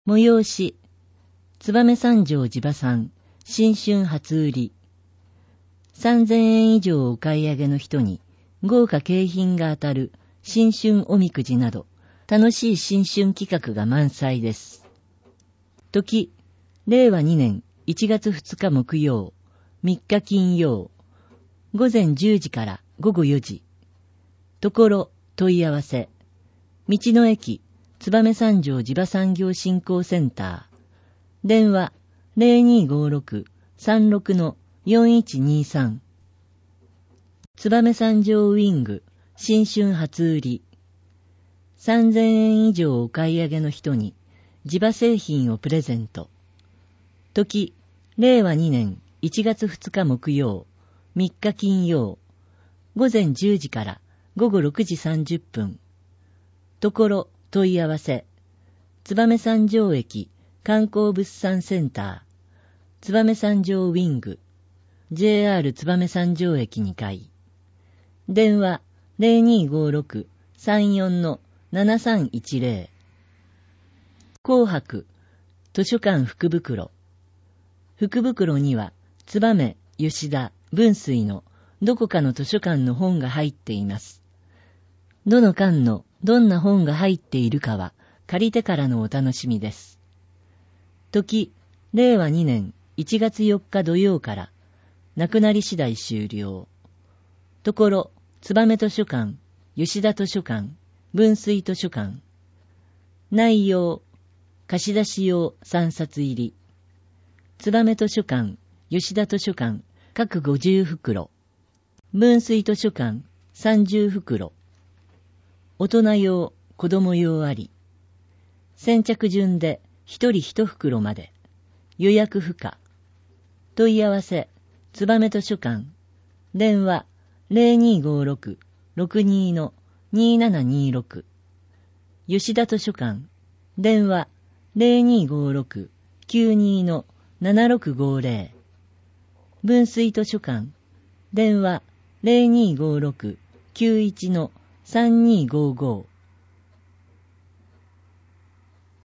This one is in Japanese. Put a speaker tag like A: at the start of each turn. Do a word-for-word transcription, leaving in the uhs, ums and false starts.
A: 催し、燕三条地場産、新春初売り。さんぜんえん以上お買い上げの人に豪華景品が当たる新春おみくじなど、楽しい新春企画が満載です。時、れいわにねんいちがつふつか木曜、みっか金曜、ごぜんじゅうじからごごよじ。ところ、問い合わせ。道の駅、燕三条地場産業振興センター。電話 ゼロにーごーろく さんろく よんいちにさん。燕三条ウィング新春初売り。さんぜんえん以上お買い上げの人に地場製品をプレゼント。時、れいわにねんいちがつふつか木曜、みっか金曜、ごぜんじゅうじからごごろくじさんじゅっぷん。ところ、問い合わせ。燕三条駅観光物産センター、燕三条ウィング、ジェイアール 燕三条駅にかい。電話 ゼロにーごーろく さんよん ななさんいちゼロ。紅白、図書館福袋。福袋には、燕、吉田、文水のどこかの図書館の本が入っています。どの館のどんな本が入っているかは、借りてからのお楽しみです。時、れいわにねんいちがつよっか土曜から、なくなり次第終了。ところ、燕図書館、吉田図書館、文水図書館。内容、貸し出し用さんさつ入り。燕図書館、吉田図書館、各ごじゅうふくろ。文水図書館、さんじゅうふくろ。大人用、子供用あり。先着順で一人一袋まで。予約不可。問い合わせ、燕図書館。電話、ゼロにーごーろく ろくにー にーななにーろく。吉田図書館。電話、ゼロにーごーろく きゅうにー ななろくごーゼロ。文水図書館。電話、ゼロにーごーろく きゅういち さんにーごーごー。